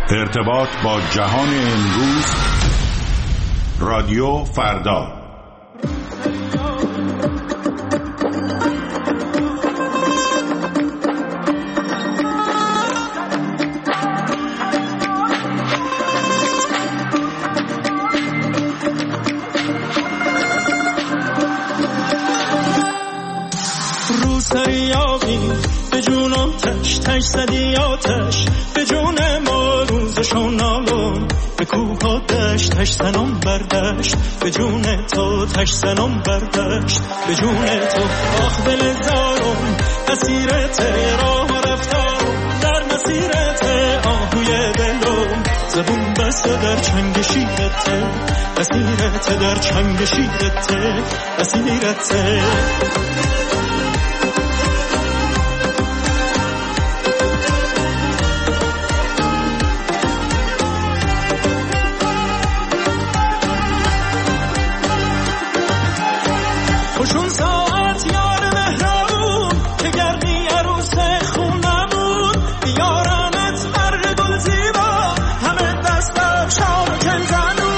ارتباط با جهان امروز، رادیو فردا. روسریابی به جونم تش تش زدی آتش، به جون ما روزشون نالون، به کوه ها دشت تش زنم بردشت، به جون تو تش زنم بردشت، به جون تو آخ بلزارم، اسیرت راه رفتارم، در مسیرت آهوی دلم، زبون بسته در چنگ شیرت، اسیرت در چنگ شیرت، اسیرت. خوشون ساعت یار مهربون که گردی عروس خونمون، بیارمت مرد گل زیبا، همه دست افشار و کنزنون.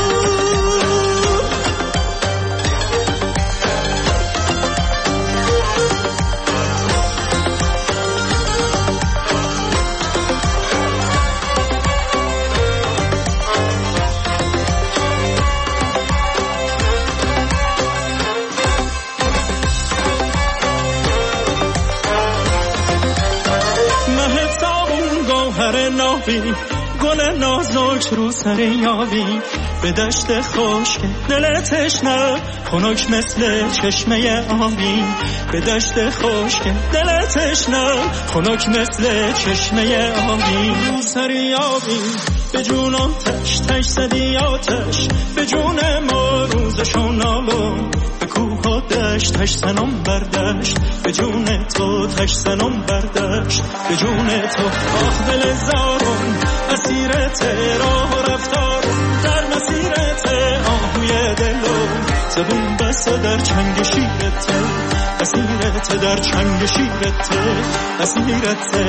نابی گل نازک رو سر یابی، به دشت خشک دل تشنه خنک مثل چشمه آبی، به دشت خشک دل تشنه خنک مثل چشمه آبی. رو سر یابی به جونم تش تش زدی آتش، به جون ما روزشون نالون، به کوه ها دشت تش زنم بردشت، به جون تو تش زنم بردشت، به جون تو آخ دل زارم، اسیرت راه و رفتارم، در مسیرت آهوی دلم، زبون بسته در چنگ شیرت، اسیرت در چنگ شیرت، اسیرت.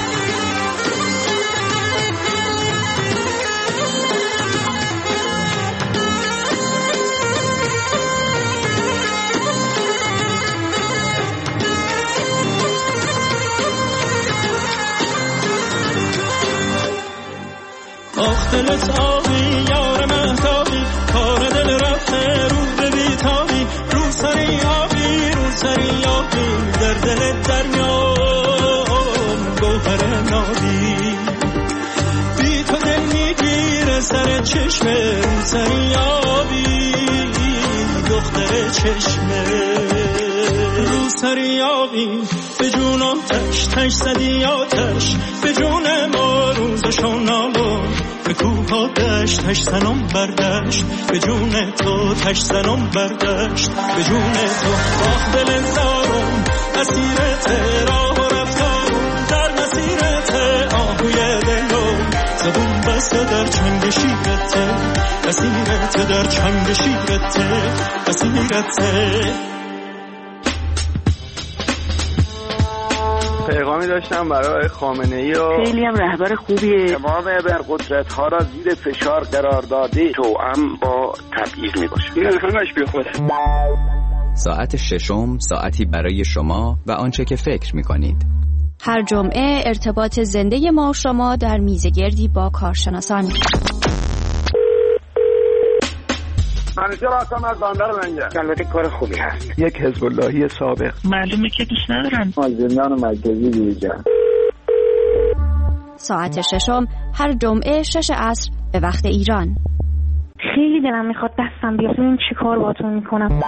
آخ دلت آبی یار مهتابی، کار دل رفته رو به بیتابی، رو سری آبی رو سری آبی، در دلت دریام گوهر نابی، بی تو دل میگیره سر چشمه، رو سری آبی دختر چشمه، رو سری آبی به جونم تش تش زدی آتش، به جون ما روزشون نالون، به کوه ها دشت تش زنم بردشت، به جون تو تش زنم بردشت، به جون تو آخ دل زارم، اسیرت راه و رفتارم، در مسیرت آهوی دلم، زبون بسته در چنگ شیرت، اسیرت در چنگ شیرت، اسیرت. پیغامی داشتم برای خامنه‌ای و خیلی هم رهبر خوبیه، امام ابرقدرت‌ها را زیر فشار قرار داده، توأم با تبعیض میباشه، این همش بی خوده. ساعت ششم، ساعتی برای شما و آنچه که فکر میکنید. هر جمعه ارتباط زنده ما و شما در میزگردی با کارشناسان. منیجر هستم از بندر منجر. البته کار خوبی هست. یک حزب اللهی سابق. معلومه که دوست ندارم. زندان مرکزی دیجا. ساعت ششم هر جمعه 6 عصر به وقت ایران. خیلی دلم میخواد دستم بیاد ببینم چی کار باهاتون میکنم.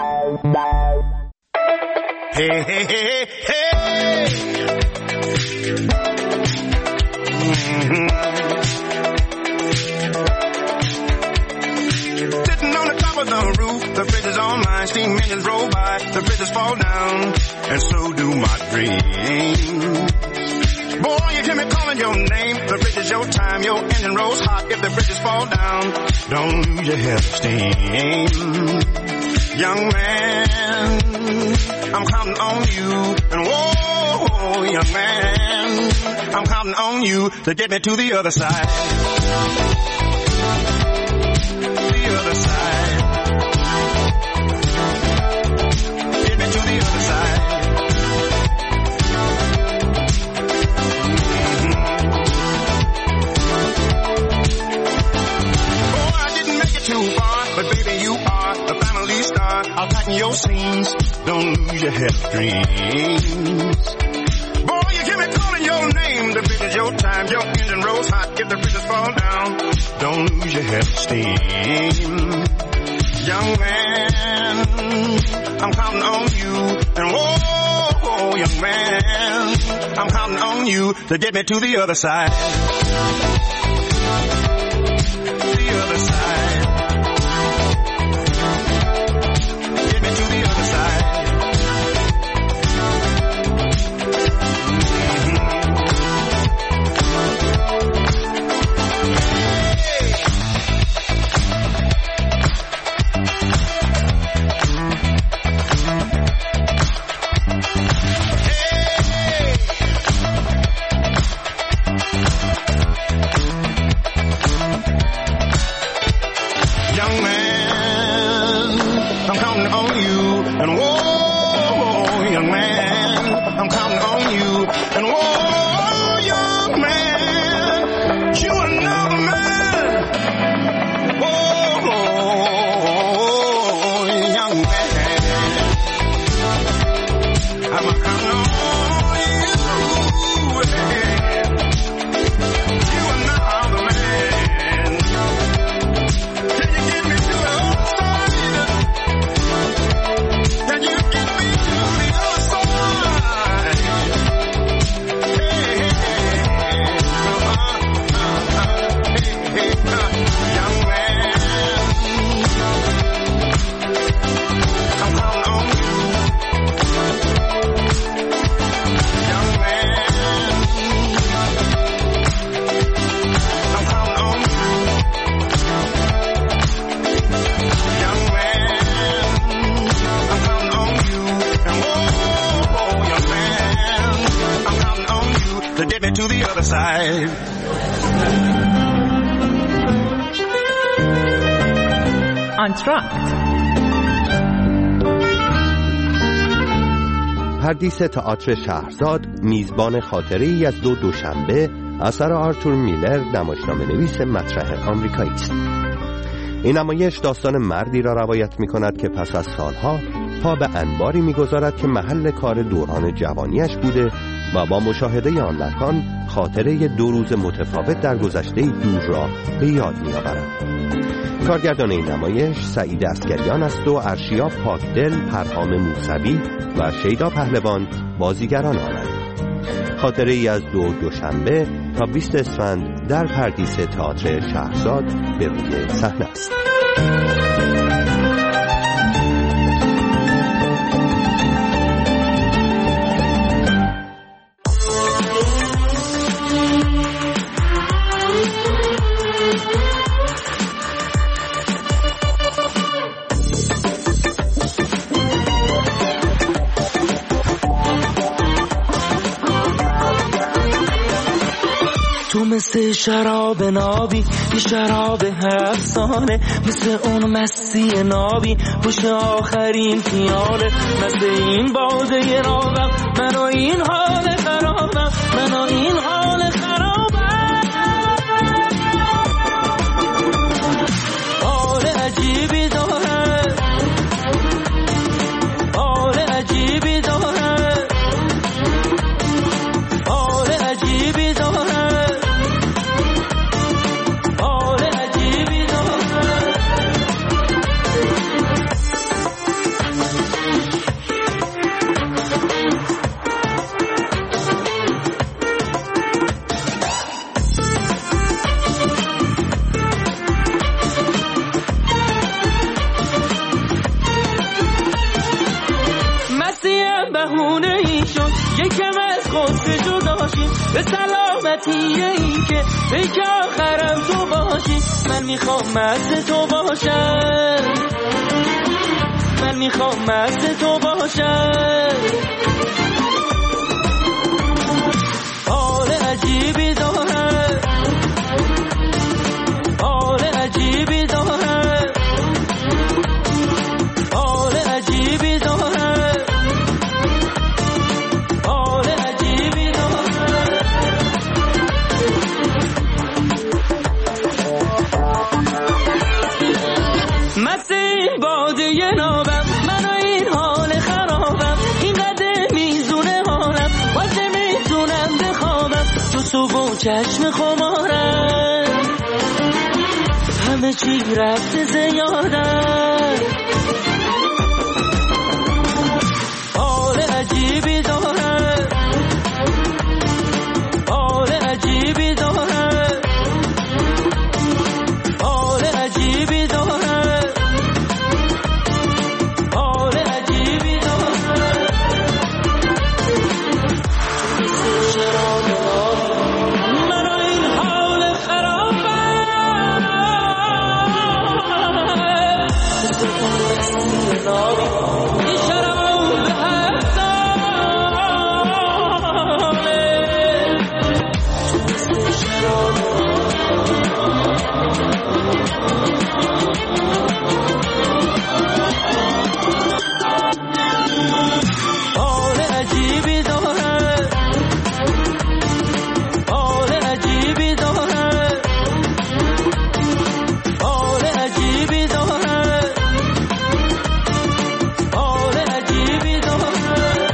Sitting on the top of the roof, the fridge is on mine, steam engines roll by, the bridges fall down, and so do my dreams. Boy, you hear me calling your name, the bridge is your time, your engine rolls hot, if the bridges fall down, don't lose your head of steam. Young man, I'm counting on you, and whoa, young man, I'm counting on you to get me to the other side. The other side. Get me to the other side. Too far, but baby you are a family star. I'll tighten your seams, don't lose your head dreams. Boy, you hear me calling your name. The bridge is your time, your engine rolls hot. If the bridges fall down, don't lose your head steam. Young man, I'm counting on you. And whoa, young man, I'm counting on you to get me to the other side. The other side. پردیس تئاتر شهرزاد میزبان خاطره‌ای از دو دوشنبه اثر آرتور میلر، نمایشنامه‌نویس مطرح آمریکایی است. این نمایش داستان مردی را روایت می‌کند که پس از سالها پا به انباری می‌گذارد که محل کار دوران جوانیش بوده و با مشاهده آن مکان خاطره 2 روز متفاوت در گذشته دور را به یاد می‌آورد. کارگردان این نمایش سعید عسکریان است و ارشیا پاکدل، پرهام موسوی و شیدا پهلوان بازیگران آنند. خاطره ای از 2 دوشنبه تا 20 اسفند در پردیس تئاتر شهرزاد به روی صحنه است. مثل شراب نابی، یه شراب افسانه، مثل اون مستی نابی پشت آخرین پیاله، مثل این باده نابم، من و این حال خرابم، من و این حال خرابم. حال عجیبی داره، حال عجیبی داره، حال عجیبی داره. به سلامتی این که فکر آخرم تو باشی، من میخوام مست تو باشم، من میخوام مست تو باشم. حال عجیب چشم خمارم، همه چی رفته زیادم، حال عجیبی دارم، حال عجیبی دارم، حال عجیبی دارم، حال عجیبی دارم. منو این حال خرابه، مثل اون مستی نابی این شراب به هر ساله، مثل شراب حال عجیبی دارم، حال عجیبی دارم، حال عجیبی دارم، حال عجیبی دارم.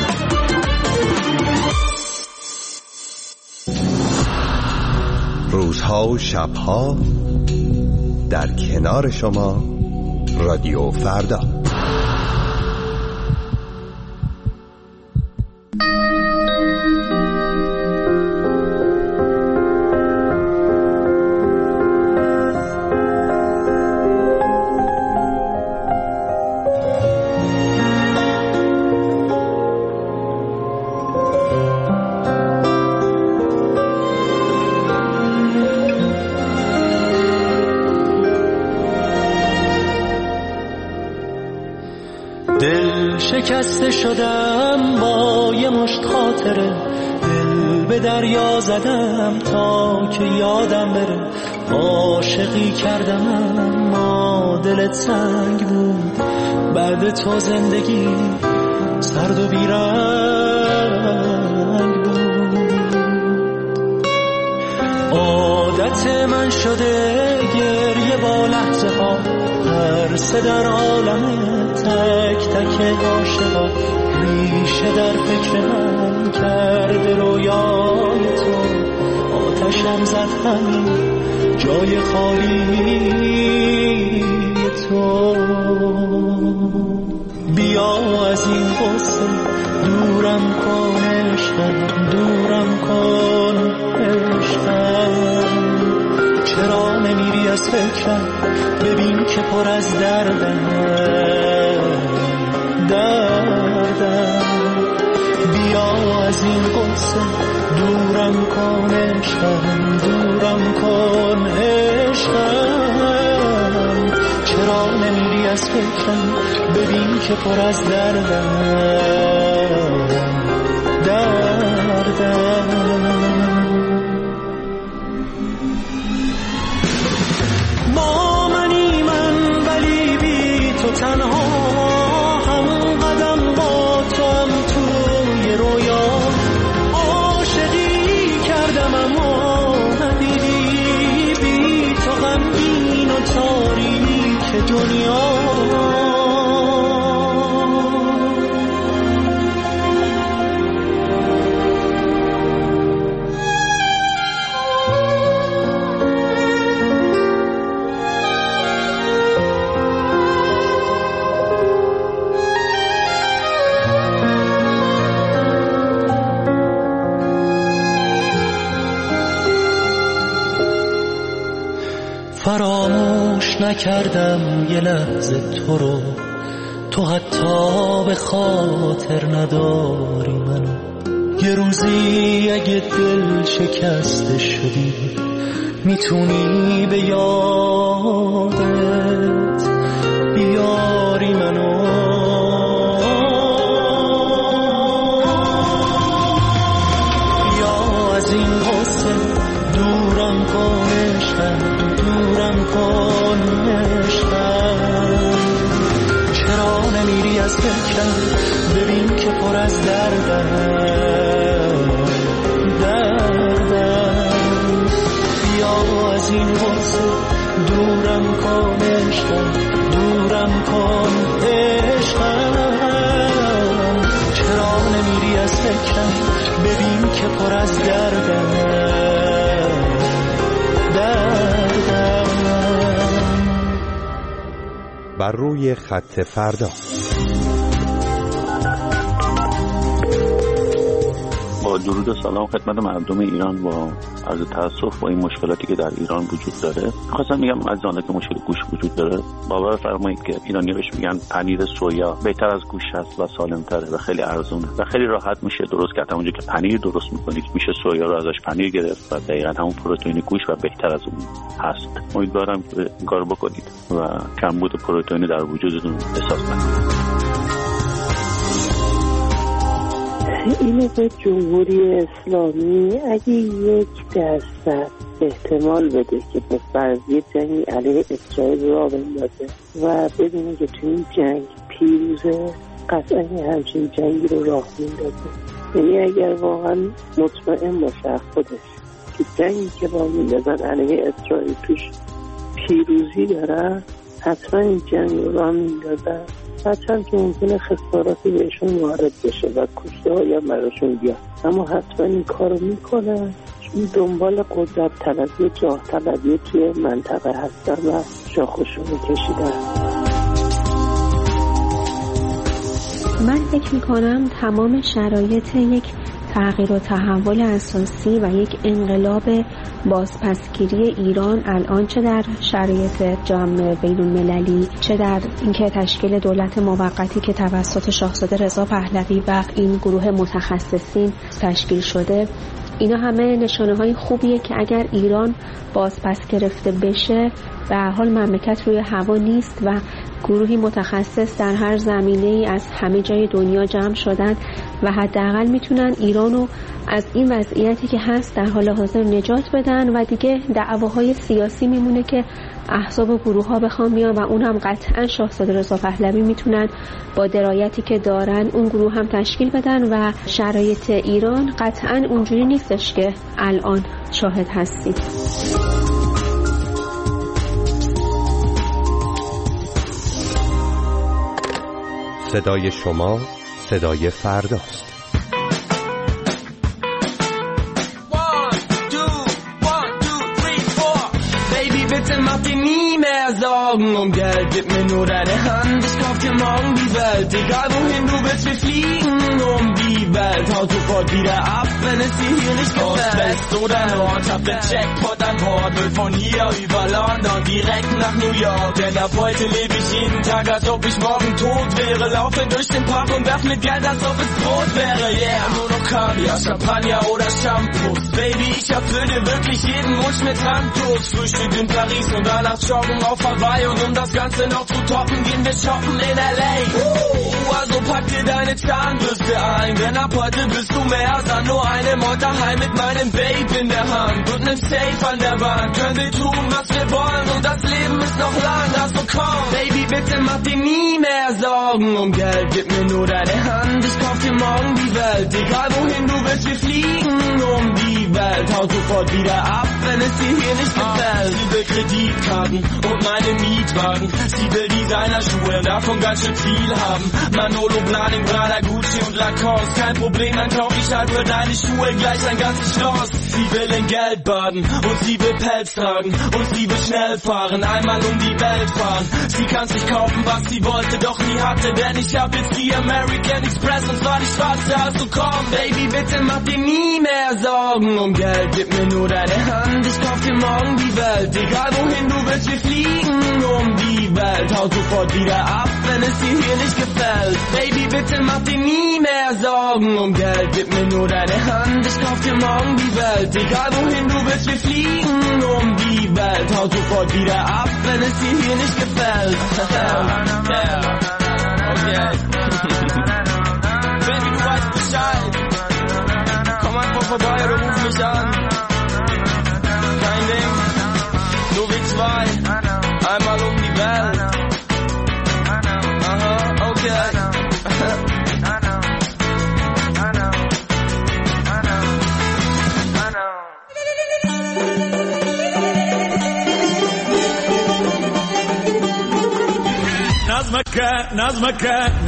روزها و شبها در کنار شما رادیو فردا. دل شکسته شدم با یه مشت خاطره، دل به دریا زدم تا که یادم بره، عاشقی کردم اما دلت سنگ بود، بعد تو زندگی سرد و بیرنگ بود. عادت من شده گریه با لحظه ها، هر سه در عالمه تک تک عاشقا، ریشه در فکر من کرده رویای تو، آتشم زد همین جای خالی تو. بیا از این قصه دورم کن عشقم، دورم کن عشقم، چرا نمیری از فکرم، ببین که پر از دردم، بیا از این قصه دورم کن عشقم، دورم کن عشقم، چرا نمیری از فکرم، ببین که پر از دردم. با منی من ولی بی تو تنها، هم قدم با تو هم توی رویا، عاشقی کردم اما ندیدی، بی تو غمگین و تاریک دنیا. فراموش نکردم یه لحظه تو رو، تو حتی به خاطر نداری منو. یه روزی اگه دل شکسته شدی میتونی به یادت بیاری منو. یا از این غصه دورم کن عشقم، دورم کن عشقم، چرا نمیری از فکرم، ببین که پر از دردم. بیا از این غصه دورم کن عشقم، دورم کن عشقم، چرا نمیری از فکرم، ببین که پر از دردم. بر روی خط فردا. با درود و سلام خدمت مردم ایران، با عرض تاسف با این مشکلاتی که در ایران وجود داره، خواستم میگم از آنها که مشکل گوش وجود داره، باور فرمایید که ایرانی‌ها بهش میگن پنیر سویا بهتر از گوش هست و سالم‌تره و خیلی ارزونه و خیلی راحت میشه درست کرد. همونجوری که پنیر درست میکنید میشه سویا رو ازش پنیر گرفت و دقیقاً همون پروتئین گوش و بهتر از اون هست. امیدوارم که این کارو بکنید و کمبود پروتئین در وجودتون احساس نکنید. اینو به جمهوری اسلامی اگه 1% احتمال بده که به فرضیه جنگی علیه اسرائیل راه بندازه و بدونه که تو این جنگ پیروزه، قطعا همچین جنگی رو راه میندازه. یعنی اگر واقعا مطمئن باشه خودش که جنگی که راه میندازن علیه اسرائیل توش پیروزی داره، حتما این جنگ رو راه میندازن. هرچند که ممکنه خساراتی بهشون وارد بشه و کشته ها یا براشون بیاد، اما حتما این کارو میکنن چون دنبال قدرت طلبی، جاه طلبی توی منطقه هستن و شاخشون کشیدن. من فکر میکنم تمام شرایط یک تغییر و تحول اساسی و یک انقلاب بازپسگیری ایران الان، چه در شرایط جام بین‌المللی، چه در اینکه تشکیل دولت موقتی که توسط شاهزاده رضا پهلوی و این گروه متخصصین تشکیل شده، اینا همه نشانه‌های خوبیه که اگر ایران بازپس گرفته بشه، به هر حال مملکت روی هوا نیست و گروهی متخصص در هر زمینه‌ای از همه جای دنیا جمع شدن و حداقل میتونن ایرانو از این وضعیتی که هست در حال حاضر نجات بدن و دیگه دعواهای سیاسی میمونه که احزاب و گروه‌ها بخوام بیان و اونم قطعا شاهزاده رضا پهلوی میتونن با درایتی که دارن اون گروه هم تشکیل بدن و شرایط ایران قطعا اونجوری نیستش که الان شاهد هستیم. صدای شما صدای فرداست. Bitte mach dir nie mehr Sorgen um Geld, gib mir nur deine Hand, ich kauf dir morgen die Welt. Egal wohin du willst, wir fliegen um die Welt. Hau sofort wieder ab, wenn es dir hier nicht gefällt. Ost, West oder Nord, hab den Jackpot an Bord. Will von hier über London direkt nach New York. Denn ab heute lebe ich jeden Tag, als ob ich morgen tot wäre. Laufe durch den Park und werf mit Geld, als ob es Brot wäre. Yeah, nur noch Kaviar, Champagner oder Shampoos. Baby, ich erfüll dir wirklich jeden Wunsch mit Handlos. Frühstück in Paris und danach joggen auf Hawaii. Und um das Ganze noch zu toppen, gehen wir shoppen in L.A. Also pack dir deine Zahnbürste ein, denn ab heute bist du mehr als nur eine Mod daheim mit meinem Babe in der Hand und nem Safe an der Wand. Können wir tun, was wir wollen und das Leben ist noch lang. Also komm, Baby, bitte mach dir nie mehr Sorgen um Geld. Gib mir nur deine Hand, ich kauf dir morgen die Welt. Egal wohin du willst, wir fliegen um die Welt. Hau sofort wieder ab, wenn es dir hier nicht gefällt. Sie will Kreditkarten und meine Mietwagen. Sie will Designerschuhe, davon ganz schön viel haben. Manolo, Blahnik, Prada, Gucci und Lacoste. Kein Problem, dann kauf ich halt für deine Schuhe gleich ein ganzes Schloss. Sie will in Geld baden und sie will Pelz tragen und sie will schnell fahren, einmal um die Welt fahren. Sie kann sich kaufen, was sie wollte, doch nie hatte, denn ich hab jetzt die American Express und zwar die schwarze. Also komm, Baby, bitte mach dir nie mehr Sorgen um Geld. Gib mir nur deine Hand, ich kauf dir morgen die Welt. Egal wohin du willst, wir fliegen um die Welt. Hau sofort wieder ab, wenn es dir hier nicht gefällt. Baby, bitte mach dir nie mehr Sorgen um Geld. Gib mir nur deine Hand, ich kauf dir morgen die Welt. Egal wohin du willst, wir fliegen um die Welt. Hau sofort wieder ab, wenn es dir hier nicht gefällt. Okay. Baby, du weißt Bescheid. Komm einfach vorbei oder ruf mich an. Kein Ding. So wie zwei. Einmal um die Welt. Aha, okay. نظمك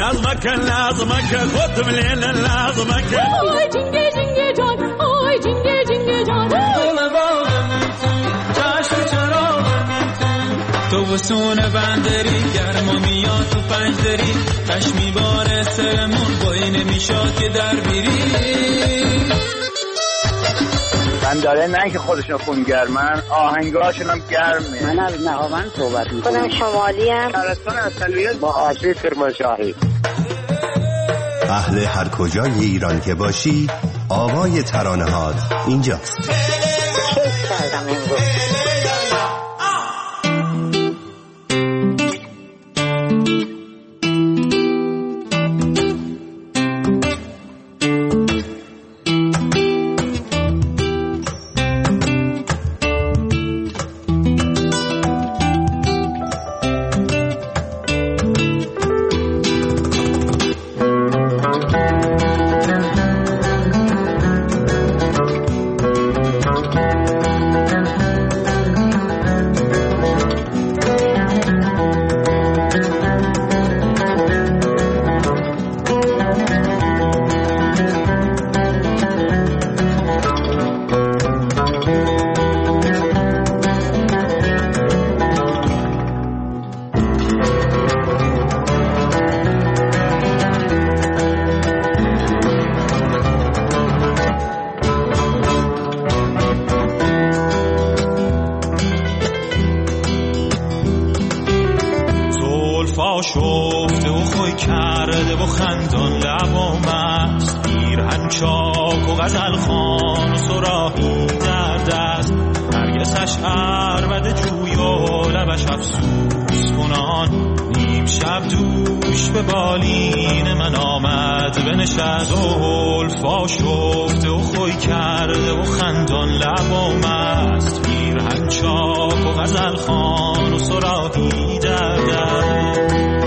خد من الليل لازمك آی جنگه جنگه جان آی جنگه جنگه جان تو تابستون بندری گرما میاد تو پنجدری قش میباره سرمون بایی نمیشاد که در بیری بنداره نه که خودشون خونگرمن آهنگاشون هم گرمه. من از نهاوند صحبت میکنم. خودم شمالی هم شهرستان اصلیت با آسیب کرمانشاهی. اهل هر کجای ایران که باشی آوای ترانه‌هات اینجاست. کیف کردم امروز. شفته و خوی کرده و خندان لب و مست پیرهن چاک و غزل خان و سراحی در دست نرگسش عربد جوی و لبش افسوس کنان نیم شب دوش به بالین من آمد بنشست زلفا شفته و خوی کرده و خندان لب و مست پیرهن چاک و غزل خان و سراحی در دست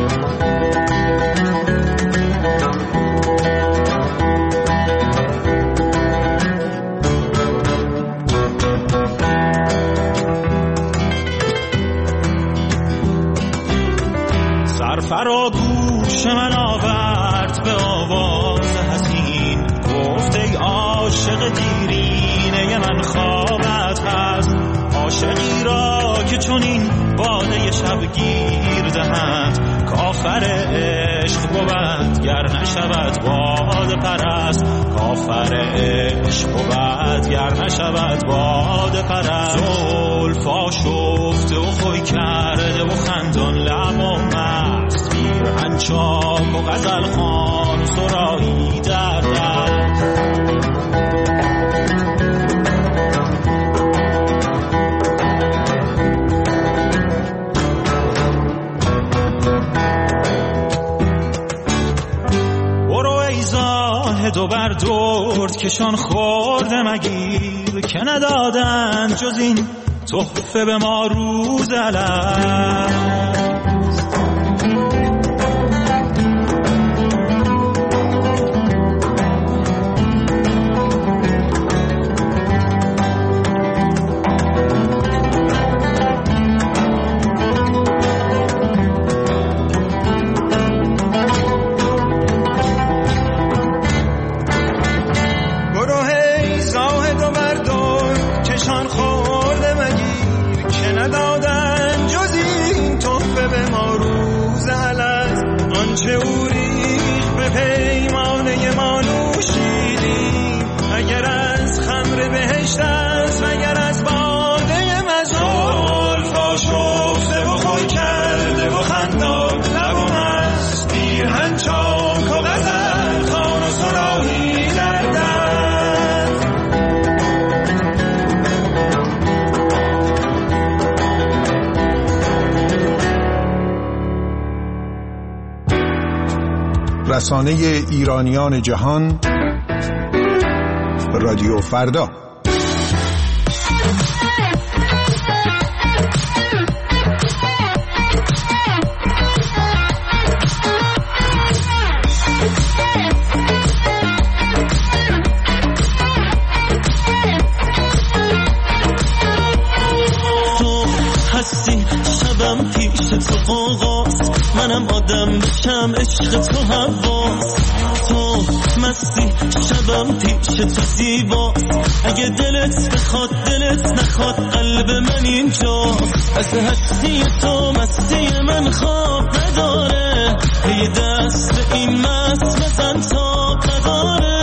فرا گوش من آورد به آواز حزین گفت ای عاشق دیرینه من خوابت هست عاشقی را که چنین باده شبگیر دهد کافر عشق بود گر نشود باده پرست کافر عشق بود گر نشود باده پرست زلفا شفته و خوی کرده و خندان لب و مست پیرهن چاک و غزل خوان و سراحی در دست دو بر درد کشان خورده مگیر که ندادن جز این تحفه به ما روز الست رسانه ایرانیان جهان رادیو فردا. تو هستی شبم پیش تو قاقاست منم آدم بشم عشق تو حواس تو مستی شبم پیش تو زیبا اگه دلت بخواد دلت نخواد قلب من اینجاست از هستی تو مستی من خواب نداره یه دست به این مست بزن تا نداره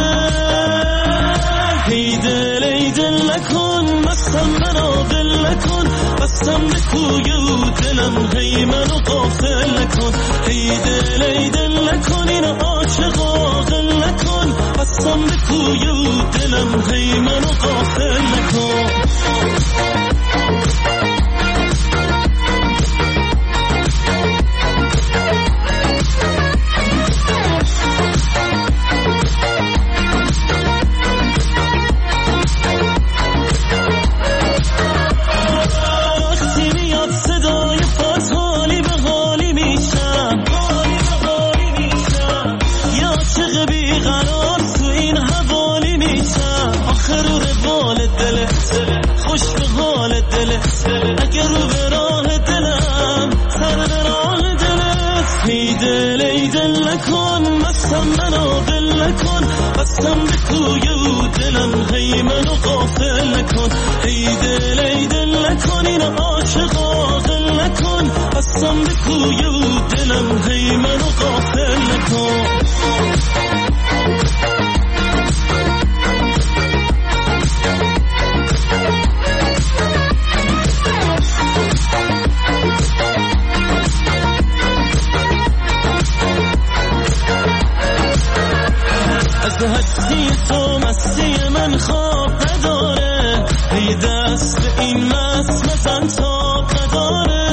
ای دل نکن مستم منو دل نکن بستم به کوی و دلم هی منو غافل نکن ای دل نکن این عاشق عاقل نکن بستم به کوی و دلم هی منو غافل نکن خوش به حال دلت اگر رو به راه دلم سر به راه دلت ای دل نکن مستم منو دل نکن بستم به کوی و دلم هی منو غافل نکن ای دل نکن این عاشق عاقل نکن بستم به کوی و دلم هی منو غافل نکن از هستی تو مستی من خواب نداره یه دست به این مست بزن تا نداره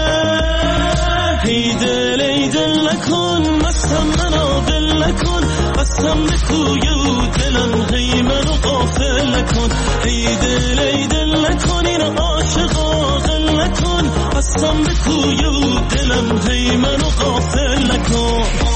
ای دل نکن مستم منو دل نکن بستم به کوی و دلم هی منو غافل نکن ای دل نکن این عاشق عاقل نکن بستم به کوی و دلم هی منو غافل نکن